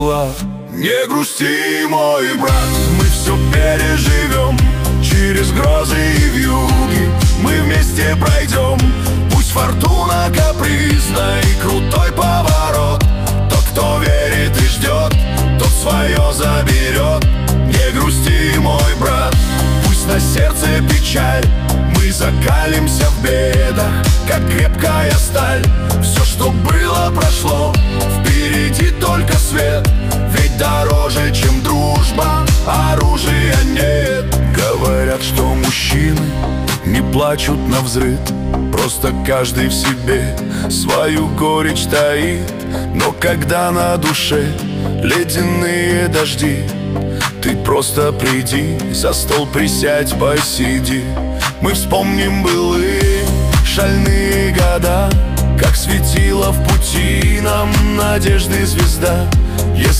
Не грусти, мой брат, мы все переживем. Через грозы и вьюги мы вместе пройдем. Пусть фортуна капризна и крутой поворот, тот, кто верит и ждет, тот свое заберет. Не грусти, мой брат, пусть на сердце печаль, мы закалимся в бедах, как крепкая сталь. Все, что было, прошло, впереди только свет. Ведь дороже, чем дружба, оружия нет. Говорят, что мужчины не плачут навзрыд, просто каждый в себе свою горечь таит. Но когда на душе ледяные дожди, ты просто приди, за стол присядь, посиди. Мы вспомним былые шальные года, как светила в пути нам надежды звезда.